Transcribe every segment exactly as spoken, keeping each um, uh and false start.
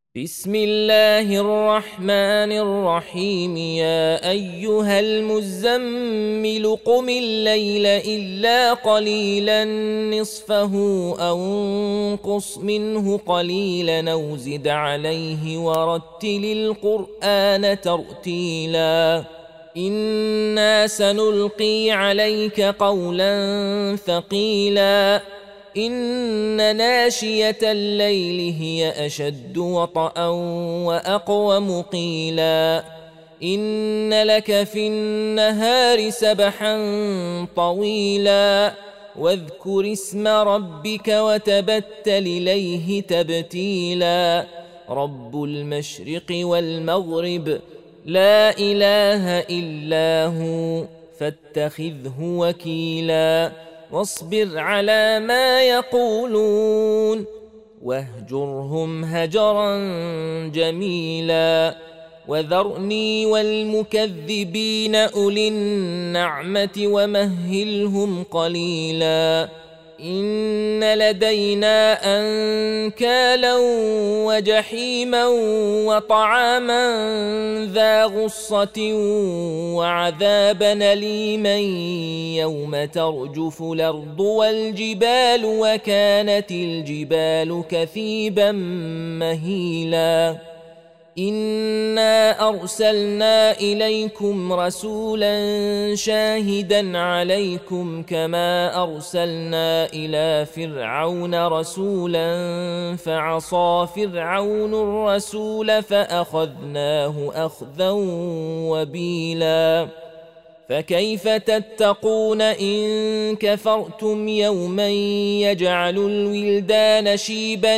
بسم الله الرحمن الرحيم. يا أيها المزمل قم الليل إلا قليلا نصفه أو انقص منه قليلا أو زد عليه ورتل القرآن ترتيلا. إنا سنلقي عليك قولا ثقيلا. إن ناشية الليل هي أشد وطئا وأقوم قيلا. إن لك في النهار سبحا طويلا. واذكر اسم ربك وتبتل إليه تبتيلا. رب المشرق والمغرب لا إله إلا هو فاتخذه وكيلا. واصبر على ما يقولون واهجرهم هجرا جميلا. وذرني والمكذبين أولي النعمة ومهلهم قليلا. إن لدينا أنكالا وجحيما وطعاما ذا غصة وعذابا أليما يوم ترجف الأرض والجبال وكانت الجبال كثيبا مهيلا. إنا أرسلنا إليكم رسولا شاهدا عليكم كما أرسلنا إلى فرعون رسولا فعصى فرعون الرسول فأخذناه أخذا وبيلا. فكيف تتقون إن كفرتم يوما يجعل الولدان شيبا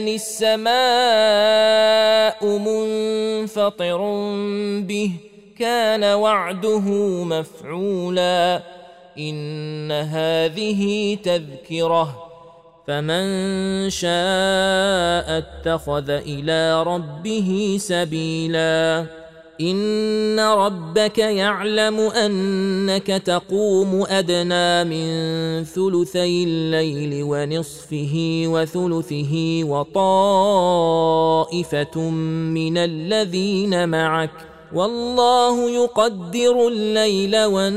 السماء منفطر به كان وعده مفعولا. إن هذه تذكرة فمن شاء اتخذ إلى ربه سبيلا. إن ربك يعلم أنك تقوم أدنى من ثلثي الليل ونصفه وثلثه وطائفة من الذين معك والله يقدر الليل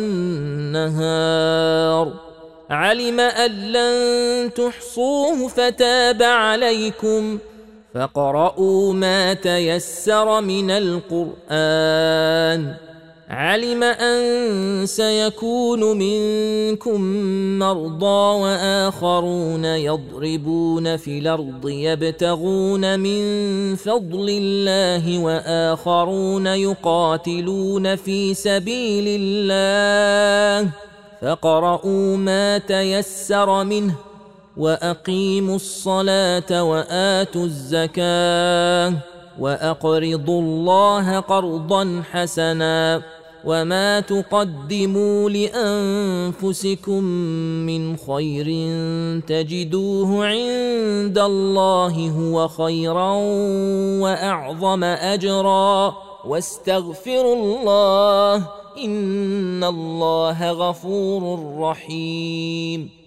والنهار. علم أن لن تحصوه فتاب عليكم فاقرؤوا ما تيسر من القرآن. علم أن سيكون منكم مرضى وآخرون يضربون في الأرض يبتغون من فضل الله وآخرون يقاتلون في سبيل الله فاقرؤوا ما تيسر منه وأقيموا الصلاة وآتوا الزكاة وأقرضوا الله قرضا حسنا. وما تقدموا لأنفسكم من خير تجدوه عند الله هو خيرا وأعظم أجرا. واستغفروا الله إن الله غفور رحيم.